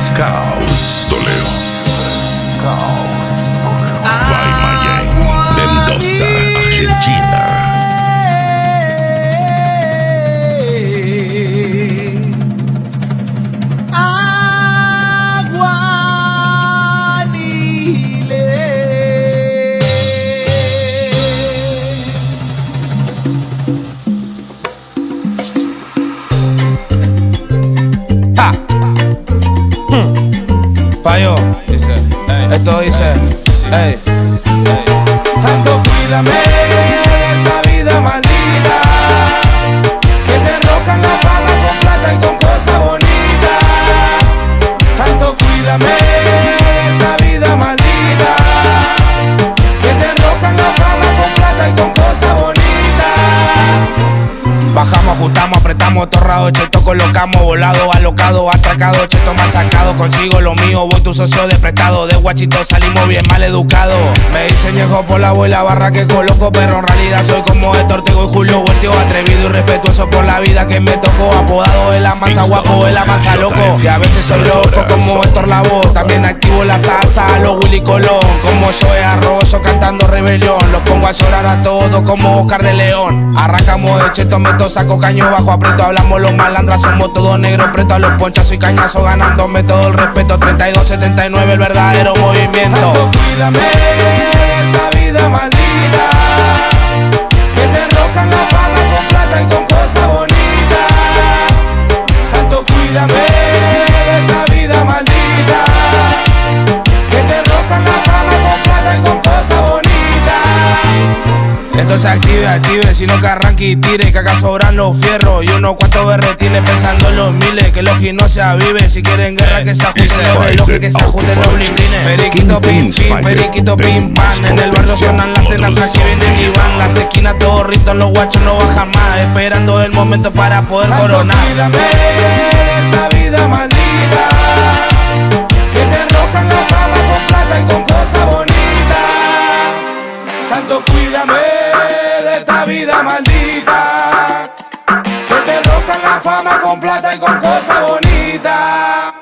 Caos Toledo. Guaymallén, Mendoza, Argentina. Payo, esto dice, ey. Santo, cuídame esta vida maldita, que te enrocan la fama con plata y con cosas bonitas. Santo, cuídame esta vida maldita, que te enrocan la fama con plata y con cosas bonitas. Bajamos, ajustamos, apretamos, torrado, cheto, colocamos, volado, alocado, atracado, cheto, mal sacado, consigo lo mío, voy tu socio de prestado, de guachito salimos bien mal educados. Me dicen viejo por la abuela barra que coloco, pero en realidad soy como Héctor Tego y Julio, volteo atrevido y respetuoso por la vida que me tocó, apodado de la masa guapo, de la masa loco. Y a veces soy loco como Héctor Lavoe, también activo la salsa a los Willy Colón, como Joe Arroyo cantando rebelión, los pongo a llorar a todos como Oscar de León. Arrancamos de cheto, meto, saco caño bajo, aprieto, hablamos los malandras, somos todos negros, preto a los ponchazos y cañazos, ganándome todo el respeto, 32-79 el verdadero movimiento. Santo, cuídame esta vida maldita, que te enrocan la fama con plata y con cosas bonitas. Santo, cuídame esta vida maldita, que te enrocan la fama con plata y con cosas bonitas. Entonces active, sino que arranque y tire, que acá sobran los fierros y unos cuantos berretines pensando en los miles, que los no se aviven, si quieren guerra que se ajusten los relojes, que se ajusten los blinquines. Periquito pim pim, periquito pim pam, en el barrio suenan las tenazas que vienen y van, las esquinas todos ritos, los guachos no bajan más, esperando el momento para poder coronar. Cuídame esta vida maldita, que te enrocan la fama con plata y con cosas bonitas. Santo, cuídame de esta vida maldita, que te enrocan la fama con plata y con cosas bonitas.